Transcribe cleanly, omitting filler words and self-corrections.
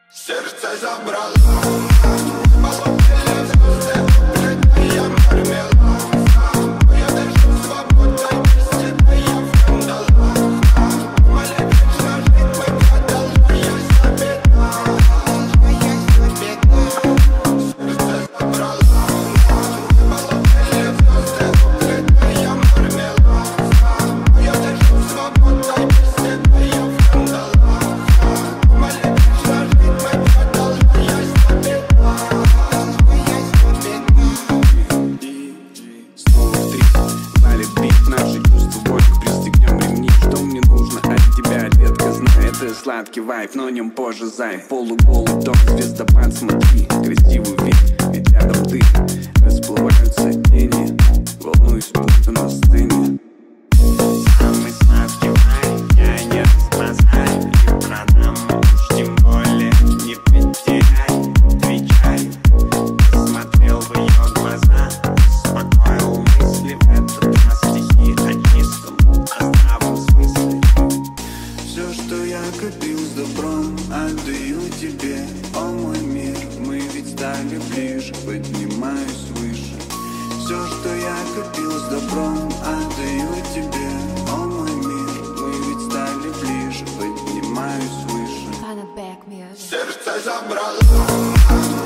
Сердце забрало, молодые звезды, бледная мармелада. Я дышу свободой, без тебя я в кандалах. Умоляй вечно жить, мы продолжая себе сердце забрало, молодые звезды, бледная мармелада. Я дышу свободой, без тебя я в кандалах. Сладкий вайп, но нем позже зай. Полуголый дом, звездопад, смотри, красивый вид, ведь рядом ты. Расплываются тени, волнуюсь, будто на сцене. Самый сладкий вайп, я не распознаю. И продам уж тем более не потеряй. Отвечай, смотрел в ее глаза, успокоил мысли. В этот раз стихи о чистом, о здравом смысле. Все, что я копил с добром, отдаю тебе, о мой мир. Мы ведь стали ближе, поднимаюсь выше. Все, что я копил с добром, отдаю тебе, о мой мир. Мы ведь стали ближе, поднимаюсь выше. Сердце забрало.